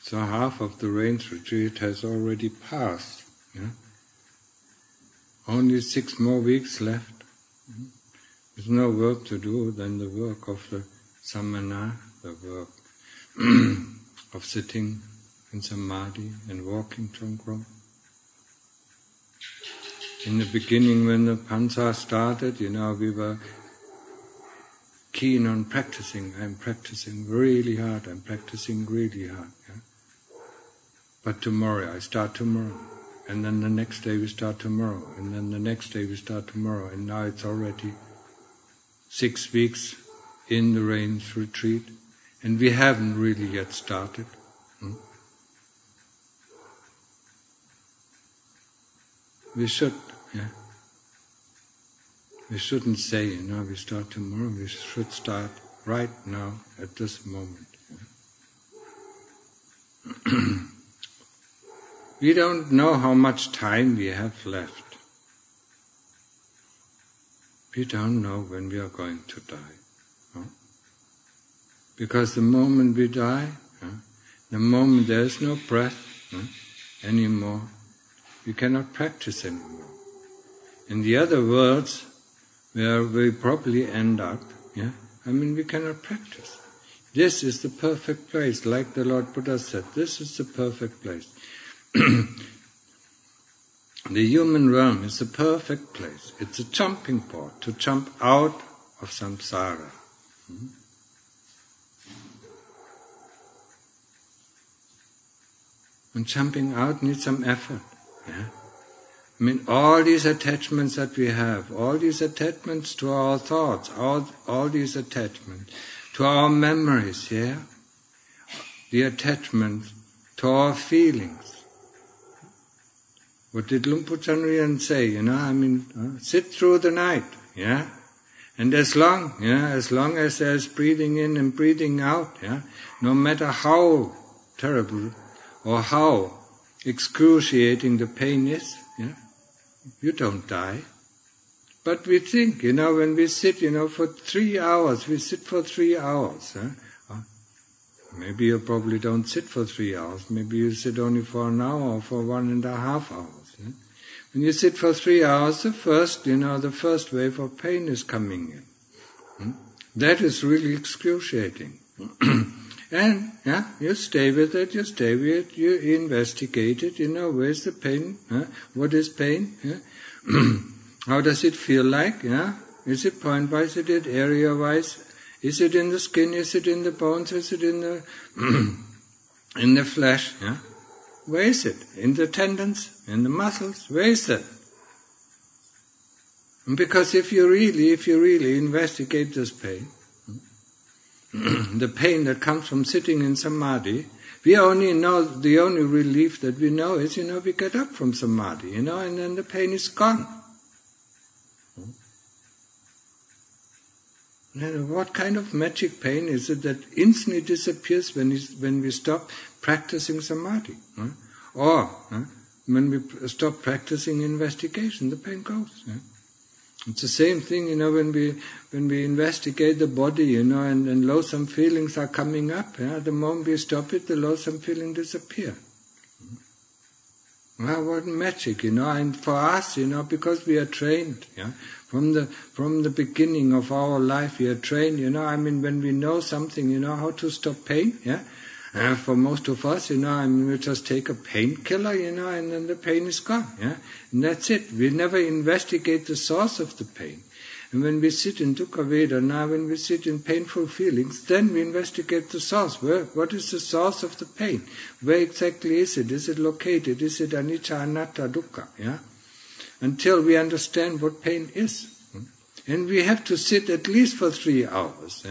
So half of the rains retreat has already passed. Yeah? Only 6 more weeks left. There's no work to do than the work of the samana, the work of sitting in samadhi and walking Chongkrom. In the beginning, when the Pansa started, we were keen on practicing. I'm practicing really hard. Yeah? But tomorrow, I start tomorrow. And then the next day we start tomorrow. And then the next day we start tomorrow. And now it's already 6 weeks in the rains retreat. And we haven't really yet started. We should, yeah. We shouldn't say, we start tomorrow. We should start right now, at this moment. Yeah. We don't know how much time we have left. We don't know when we are going to die. Because the moment we die, the moment there is no breath anymore, we cannot practice anymore. In the other worlds, where we probably end up, we cannot practice. This is the perfect place, like the Lord Buddha said, this is the perfect place. The human realm is the perfect place. It's a jumping board to jump out of samsara. And jumping out needs some effort. Yeah? All these attachments that we have, all these attachments to our thoughts, all these attachments to our memories, the attachment to our feelings. What did Lumpo Chanriyan say? Sit through the night, and as long as there's breathing in and breathing out, no matter how terrible or how excruciating the pain is, you don't die. But we think, when we sit, for 3 hours, we sit for 3 hours. Maybe you probably don't sit for 3 hours. Maybe you sit only for an hour or for 1.5 hours. When you sit for 3 hours, the first wave of pain is coming in. That is really excruciating. And, you stay with it, you investigate it, where's the pain, what is pain, how does it feel like, is it point-wise, is it area-wise, is it in the skin, is it in the bones, is it in the flesh, where is it, in the tendons, in the muscles, where is it? Because if you really investigate this pain, the pain that comes from sitting in samadhi, we only know, the only relief that we know is, we get up from samadhi, and then the pain is gone. What kind of magic pain is it that instantly disappears when we stop practicing samadhi? Or when we stop practicing investigation, the pain goes. It's the same thing, when we investigate the body, and loathsome feelings are coming up. The moment we stop it, the loathsome feeling disappear. Well, what magic, and for us, because we are trained, from the beginning of our life, we are trained, when we know something, how to stop pain, for most of us, we just take a painkiller, and then the pain is gone, and that's it. We never investigate the source of the pain. And when we sit in dukkha vedana, when we sit in painful feelings, then we investigate the source. What is the source of the pain? Where exactly is it? Is it located? Is it anicca, anatta, dukkha? Until we understand what pain is. And we have to sit at least for 3 hours.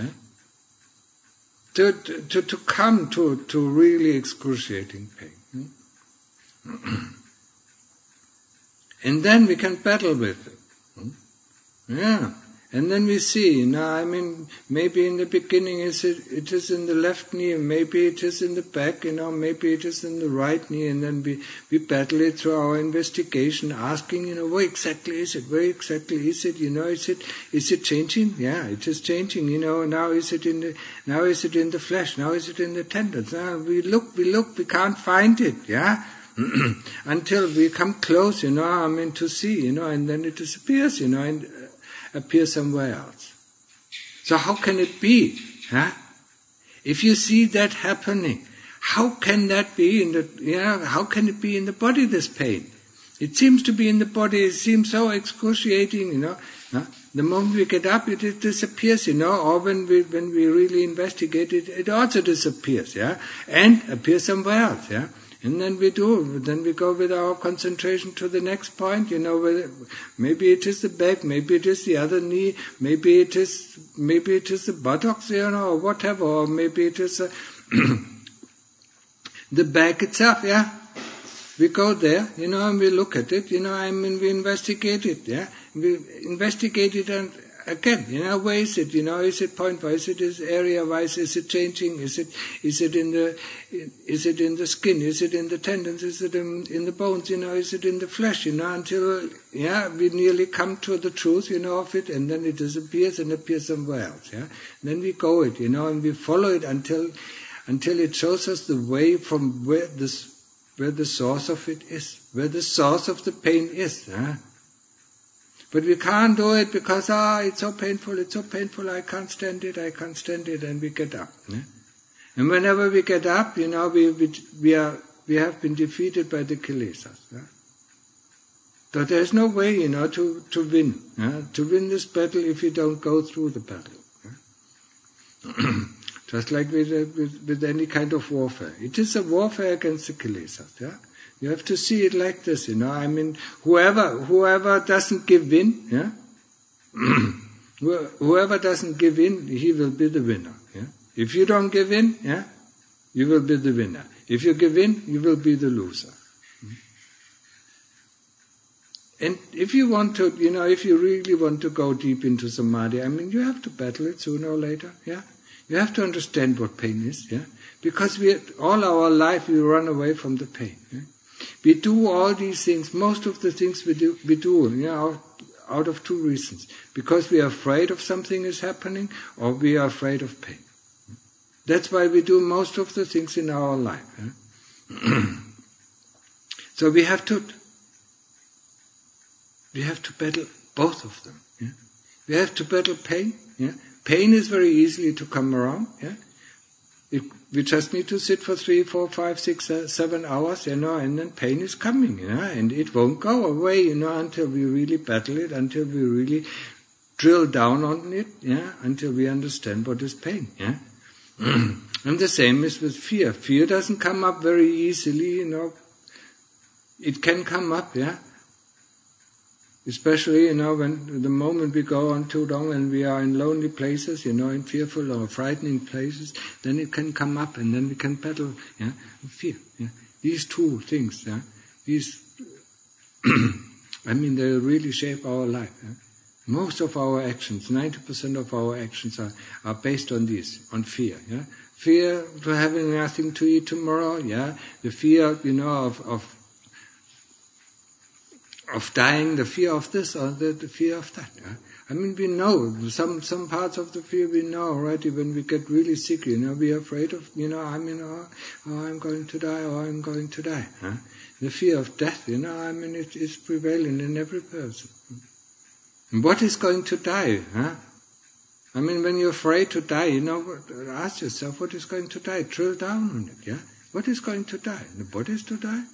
To come to really excruciating pain. And then we can battle with it. And then we see, maybe in the beginning it is in the left knee, maybe it is in the back, maybe it is in the right knee, and then we battle it through our investigation, asking, where exactly is it? Where exactly is it? Is it changing? Yeah, it is changing. Now is it in the flesh? Now is it in the tendons? We look, we can't find it. Yeah. Until we come close, to see, and then it disappears, and appears somewhere else. So how can it be? If you see that happening, how can that be how can it be in the body, this pain? It seems to be in the body, it seems so excruciating, The moment we get up, it disappears, or when we really investigate it, it also disappears, and appears somewhere else, And then we go with our concentration to the next point, maybe it is the back, maybe it is the other knee, maybe it is the buttocks, or whatever, or maybe it is the back itself, We go there, and we look at it, we investigate it, We investigate it and again, where is it? Is it point-wise? Is it area-wise? Is it changing? Is it in the skin? Is it in the tendons? Is it in the bones? Is it in the flesh? Until we nearly come to the truth, of it, and then it disappears and appears somewhere else. Then we go it, and we follow it until it shows us the way from where the source of it is, where the source of the pain is. But we can't do it because, it's so painful, I can't stand it, and we get up. And whenever we get up, we have been defeated by the kilesas. So there is no way, to win this battle if you don't go through the battle. Just like with any kind of warfare. It is a warfare against the kilesas. You have to see it like this, whoever doesn't give in, whoever doesn't give in, he will be the winner. If you don't give in, you will be the winner. If you give in, you will be the loser. And if you want to, if you really want to go deep into samadhi, you have to battle it sooner or later, You have to understand what pain is, Because all our life we run away from the pain, We do all these things, most of the things we do out of two reasons. Because we are afraid of something is happening, or we are afraid of pain. That's why we do most of the things in our life. So we have to battle both of them. We have to battle pain. Pain is very easily to come around. We just need to sit for 3, 4, 5, 6, 7 hours, and then pain is coming, and it won't go away, until we really battle it, until we really drill down on it, until we understand what is pain, And the same is with fear. Fear doesn't come up very easily, It can come up, Especially, when the moment we go on too long and we are in lonely places, in fearful or frightening places, then it can come up and then we can battle, fear. These two things, these, they really shape our life. Most of our actions, 90% of our actions are based on this, on fear. Fear to having nothing to eat tomorrow, the fear, of dying, the fear of this or the fear of that. We know some parts of the fear we know already when we get really sick. We are afraid of, I'm going to die, or I'm going to die. The fear of death, it is prevalent in every person. And what is going to die? When you're afraid to die, ask yourself what is going to die. Drill down on it. What is going to die? The body is to die.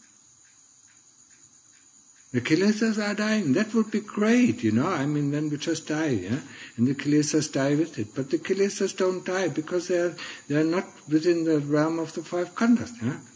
The kilesas are dying. That would be great, then we just die, and the kilesas die with it. But the kilesas don't die because they are not within the realm of the 5 khandhas,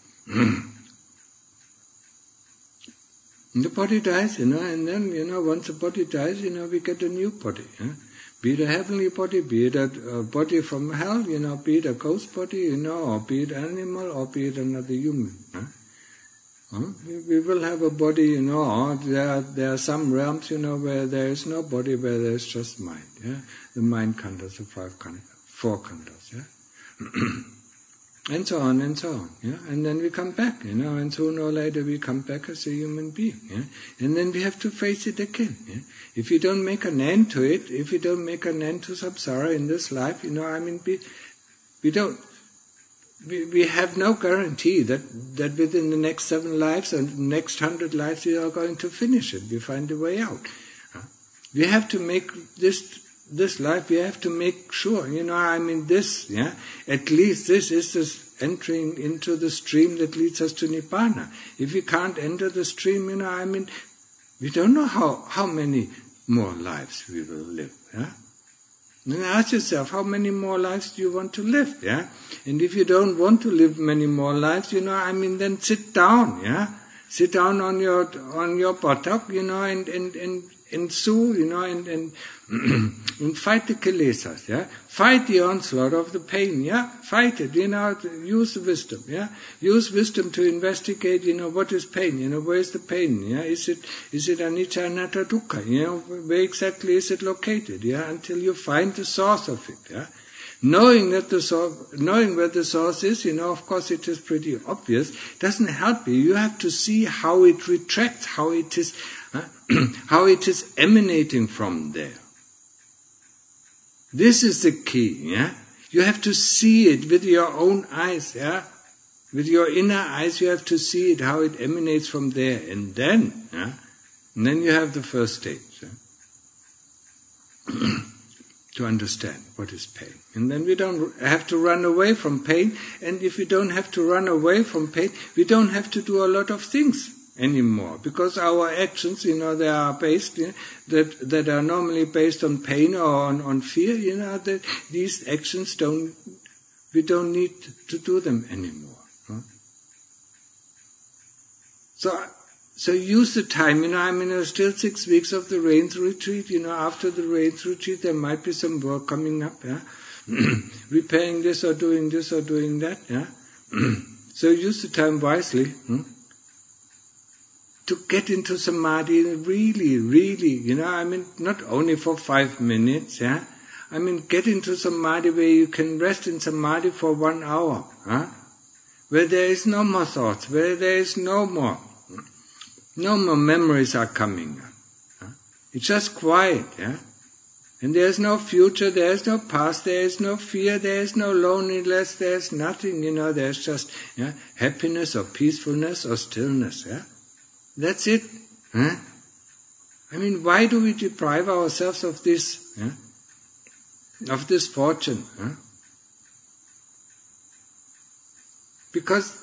And the body dies, and then, once the body dies, we get a new body, Be it a heavenly body, be it a body from hell, be it a ghost body, or be it animal, or be it another human, We will have a body, or there are some realms, where there is no body, where there is just mind. Yeah, the mind khandhas, the four khandhas. Yeah, and so on and so on. Yeah, and then we come back, and sooner or later we come back as a human being. Yeah, and then we have to face it again. Yeah, if you don't make an end to it, if you don't make an end to samsara in this life, we don't. We have no guarantee that within the next 7 lives and the next 100 lives we are going to finish it. We find a way out. We have to make this life, we have to make sure, this, at least this is this entering into the stream that leads us to Nibbana. If we can't enter the stream, we don't know how many more lives we will live. Yeah? And ask yourself, how many more lives do you want to live? Yeah, and if you don't want to live many more lives, then sit down. Yeah, sit down on your buttock, and sue, and fight the kilesas. Yeah, fight the onslaught of the pain. Yeah, fight it. Use the wisdom. Yeah, use wisdom to investigate. What is pain? Where is the pain? Yeah, is it anicca, anatta, dukkha? Where exactly is it located? Yeah, until you find the source of it. Yeah, knowing where the source is, of course it is pretty obvious. Doesn't help you. You have to see how it retracts, how it is emanating from there. This is the key, yeah? You have to see it with your own eyes, yeah? With your inner eyes you have to see it, how it emanates from there. And then you have the first stage, yeah? To understand what is pain. And then we don't have to run away from pain. And if we don't have to run away from pain, we don't have to do a lot of things anymore, because our actions, they are based, that are normally based on pain or on fear, that these actions we don't need to do them anymore. Huh? So use the time, there's still 6 weeks of the rains retreat, after the rains retreat there might be some work coming up, yeah, repairing this or doing that, yeah. So use the time wisely, to get into samadhi really, really, not only for 5 minutes, yeah. Get into samadhi where you can rest in samadhi for 1 hour, huh? Where there is no more thoughts, where there is no more memories are coming up. Huh? It's just quiet, yeah. And there is no future, there is no past, there is no fear, there is no loneliness, there is nothing, there's just happiness or peacefulness or stillness, yeah. That's it. Huh? Why do we deprive ourselves of this? Of this fortune? Huh? Because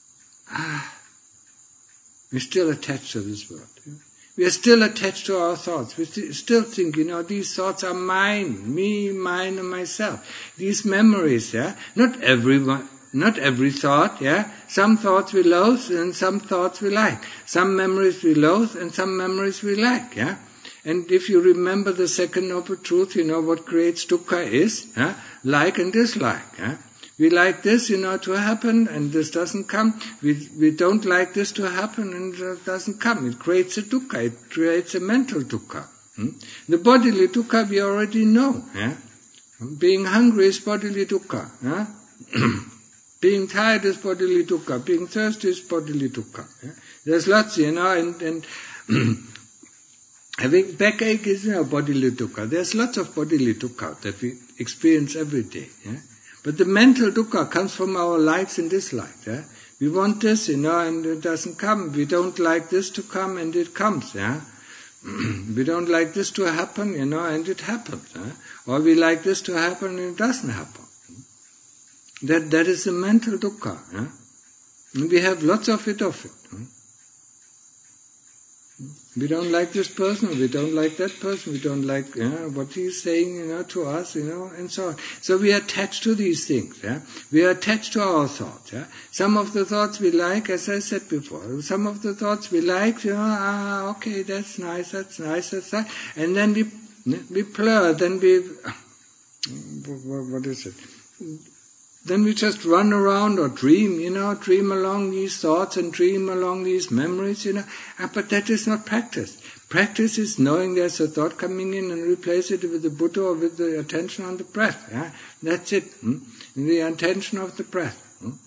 we're still attached to this world. We are still attached to our thoughts. We still think, these thoughts are mine, me, mine, and myself. These memories, not every thought, Some thoughts we loathe and some thoughts we like. Some memories we loathe and some memories we like, And if you remember the second noble truth, what creates dukkha is, like and dislike, We like this, to happen, and this doesn't come. We don't like this to happen, and it doesn't come. It creates a dukkha. It creates a mental dukkha. The bodily dukkha we already know, Being hungry is bodily dukkha, Being tired is bodily dukkha. Being thirsty is bodily dukkha. Yeah? There's lots, and having backache is bodily dukkha. There's lots of bodily dukkha that we experience every day. Yeah? But the mental dukkha comes from our likes and dislikes. Yeah? We want this, and it doesn't come. We don't like this to come, and it comes. Yeah? We don't like this to happen, and it happens. Yeah? Or we like this to happen, and it doesn't happen. That is the mental dukkha. Yeah? And we have lots of it. We don't like this person, we don't like that person, we don't like what he is saying to us, and so on. So we are attached to these things. Yeah? We are attached to our thoughts. Yeah? Some of the thoughts we like, as I said before. Some of the thoughts we like, okay, that's nice. And then we plur, then we, what is it? then we just run around or dream, dream along these thoughts and dream along these memories, but that is not practice. Practice is knowing there's a thought coming in and replace it with the Buddha or with the attention on the breath. Yeah? That's it. The attention of the breath.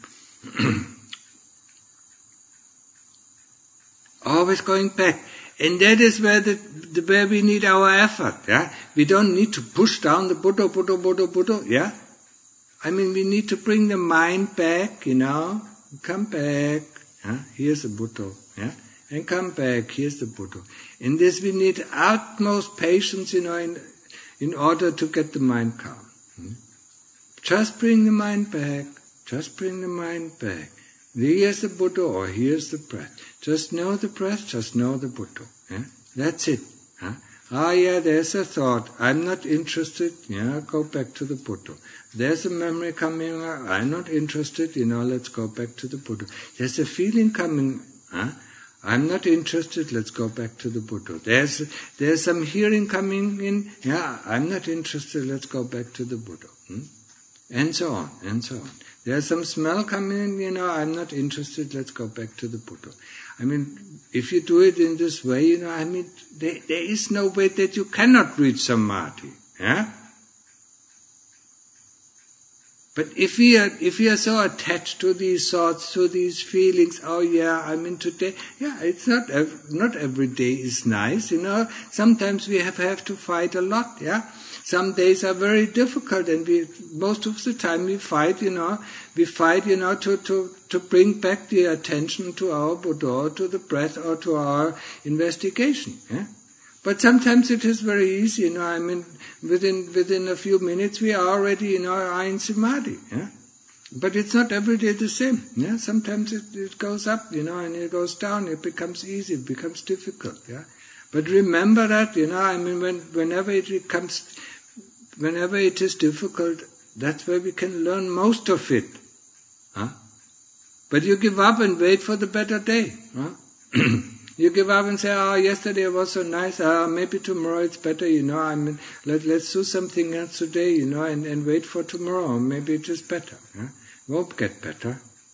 Always going back. And that is where we need our effort. Yeah? We don't need to push down the Buddha. Yeah? We need to bring the mind back, Come back. Yeah? Here's the Buddha. Yeah? And come back, here's the Buddha. In this we need utmost patience, in order to get the mind calm. Just bring the mind back. Just bring the mind back. Here's the Buddha or here's the breath. Just know the breath, just know the Buddha. Yeah? That's it. There's a thought. I'm not interested. Go back to the Buddha. There's a memory coming. I'm not interested. Let's go back to the Buddha. There's a feeling coming. I'm not interested, let's go back to the Buddha. There's some hearing coming in, I'm not interested, let's go back to the Buddha. And so on, and so on. There's some smell coming in, I'm not interested, let's go back to the Buddha. If you do it in this way, there is no way that you cannot reach samadhi. Yeah? But if we are so attached to these thoughts, to these feelings, today, it's not every day is nice, Sometimes we have to fight a lot, Some days are very difficult, and most of the time we fight, to bring back the attention to our Buddha, or to the breath, or to our investigation, But sometimes it is very easy, within a few minutes we are already in samadhi. But it's not every day the same. Sometimes it goes up, and it goes down. It becomes easy, it becomes difficult. But remember that, whenever it is difficult, that's where we can learn most of it. But you give up and wait for the better day. You give up and say, yesterday was so nice, maybe tomorrow it's better, let's do something else today, and wait for tomorrow, maybe it is better. Won't get better.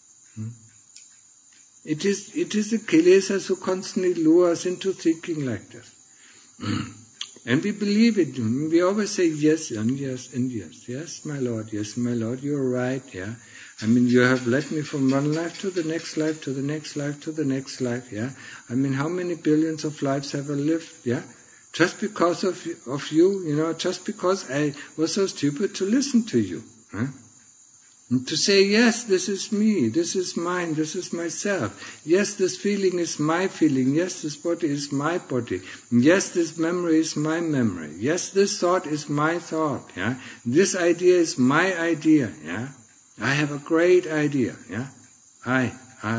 It is the kilesas who constantly lure us into thinking like this. And we believe it. We always say yes and yes and yes. Yes, my Lord, you're right, you have led me from one life to the next life, to the next life, to the next life, how many billions of lives have I lived, Just because of you, just because I was so stupid to listen to you, And to say, yes, this is me, this is mine, this is myself. Yes, this feeling is my feeling. Yes, this body is my body. Yes, this memory is my memory. Yes, this thought is my thought, This idea is my idea, I have a great idea, I.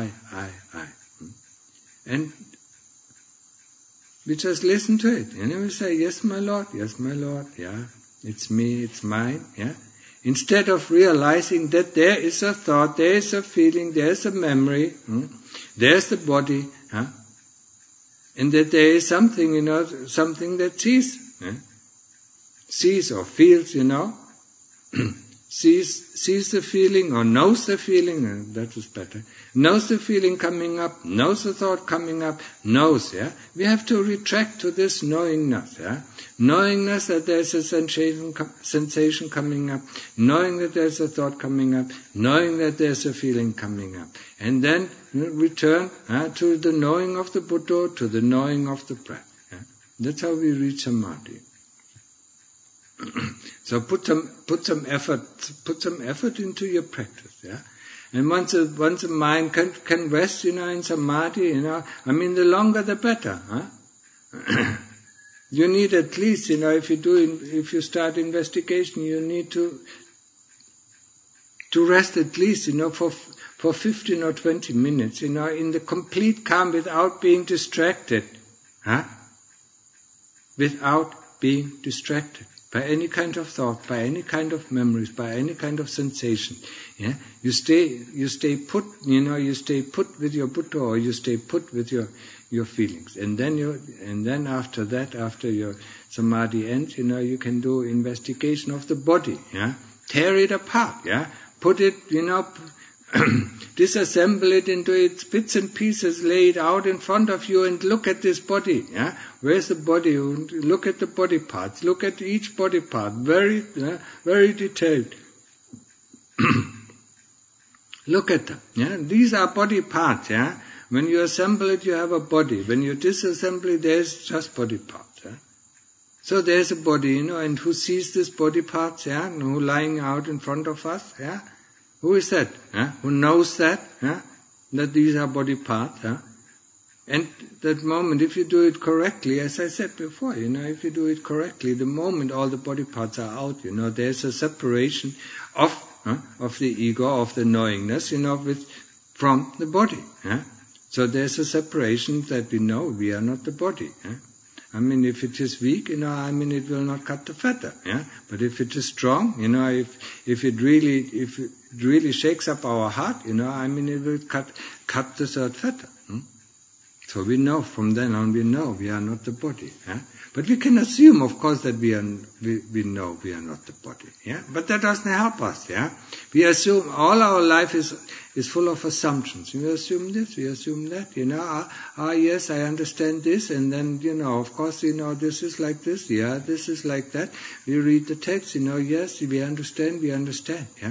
And we just listen to it, and we say, yes, my Lord, it's me, it's mine, Instead of realizing that there is a thought, there is a feeling, there is a memory, there's the body, and that there is something, something that sees or feels, sees the feeling or knows the feeling, that is better, knows the feeling coming up, knows the thought coming up, knows, We have to retract to this knowingness, Knowingness that there's a sensation coming up, knowing that there's a thought coming up, knowing that there's a feeling coming up. And then return to the knowing of the Buddha, to the knowing of the breath. That's how we reach samadhi. So put some effort into your practice, And once a mind can rest, in samadhi, the longer the better, You need at least, if you start investigation, you need to rest at least, for 15 or 20 minutes, in the complete calm without being distracted, Without being distracted by any kind of thought, by any kind of memories, by any kind of sensation. You stay put, you stay put with your Buddha, or you stay put with your feelings. And then after that, after your samadhi ends, you can do investigation of the body, Tear it apart, put it, disassemble it into its bits and pieces, lay it out in front of you and look at this body. Yeah? Where's the body? Look at the body parts. Look at each body part. Very, very detailed. Look at them. Yeah? These are body parts. Yeah? When you assemble it, you have a body. When you disassemble it, there's just body parts. Yeah? So there's a body, and who sees this body parts? Yeah? Who lying out in front of us? Yeah? Who is that? Who knows that? That these are body parts? And that moment, if you do it correctly, as I said before, if you do it correctly, the moment all the body parts are out, there's a separation of the ego, of the knowingness, from the body. So there's a separation that we know we are not the body. If it is weak, it will not cut the fetter. But if it is strong, if it really shakes up our heart, it will cut the third fetter. So we know, from then on we know we are not the body. But we can assume, of course, that we know we are not the body. But that doesn't help us. We assume all our life is full of assumptions. We assume this, we assume that. Yes, I understand this, and then of course, this is like this. Yeah, this is like that. We read the text. Yes, we understand. Yeah.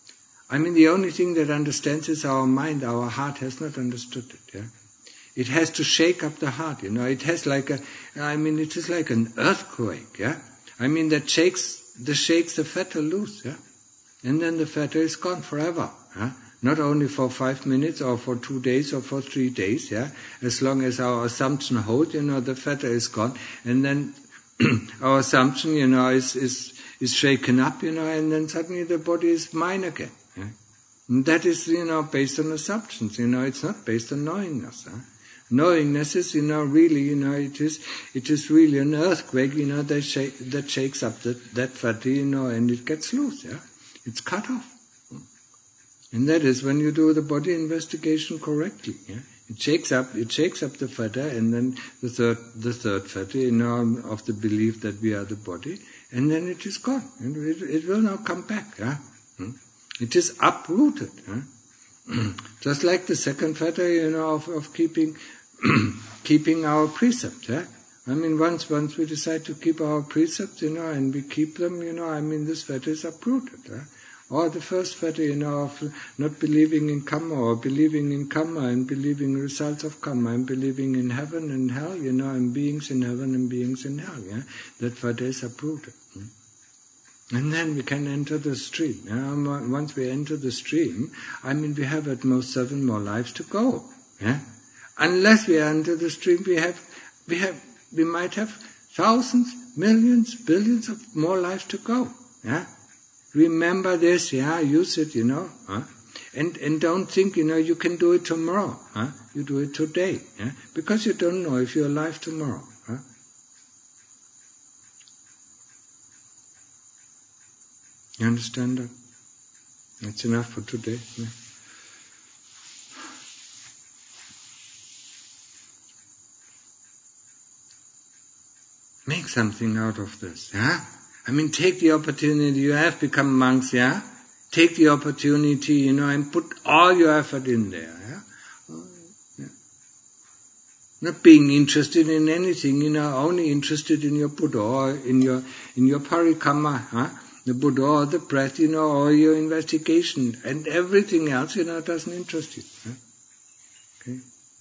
The only thing that understands is our mind. Our heart has not understood it. It has to shake up the heart, It has it is like an earthquake, that shakes the fetter loose, And then the fetter is gone forever, Not only for 5 minutes or for 2 days or for 3 days, As long as our assumption holds, the fetter is gone. And then our assumption, is shaken up, and then suddenly the body is mine again, And that is, based on assumptions, it's not based on knowingness, Knowingness is, really, it is really an earthquake, that shakes up that fetter, and it gets loose, It's cut off. And that is when you do the body investigation correctly, It shakes up the fetter, and then the third fetter, of the belief that we are the body, and then it is gone, and it will not come back, It is uprooted, Just like the second fetter, of keeping our precepts, once we decide to keep our precepts, and we keep them, this fetter is uprooted, Or the first fetter, of not believing in karma, or believing in karma, and believing results of karma, and believing in heaven and hell, and beings in heaven and beings in hell, That fetter is uprooted. And then we can enter the stream. Once we enter the stream, we have at most 7 more lives to go. Unless we enter the stream, we might have thousands, millions, billions of more lives to go. Remember this, use it, And don't think, you can do it tomorrow. You do it today. Because you don't know if you're alive tomorrow. You understand that? That's enough for today. Make something out of this, take the opportunity. You have become monks, Take the opportunity, and put all your effort in there, Not being interested in anything, only interested in your Buddha or in your parikama, the Buddha or the breath, or your investigation, and everything else, doesn't interest you. Okay.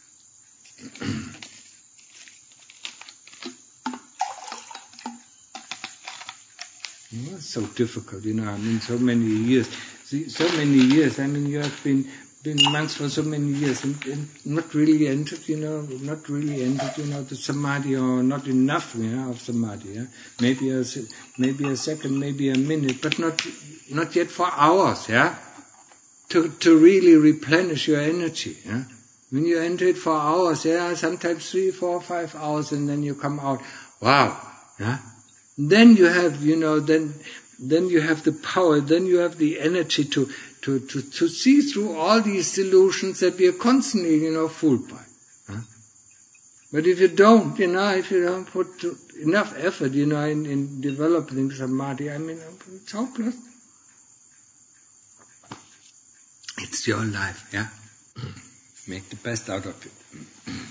It's so difficult, so many years. You have been monks for so many years and not really entered, the samadhi, or not enough, of samadhi. Maybe a second, maybe a minute, but not yet for hours, To really replenish your energy, When you enter it for hours, sometimes 3, 4, 5 hours, and then you come out, wow, Then you have, then you have the power, then you have the energy to see through all these delusions that we are constantly, fooled by. But if you don't, if you don't put enough effort, in developing samadhi, it's hopeless. It's your life, yeah? Make the best out of it.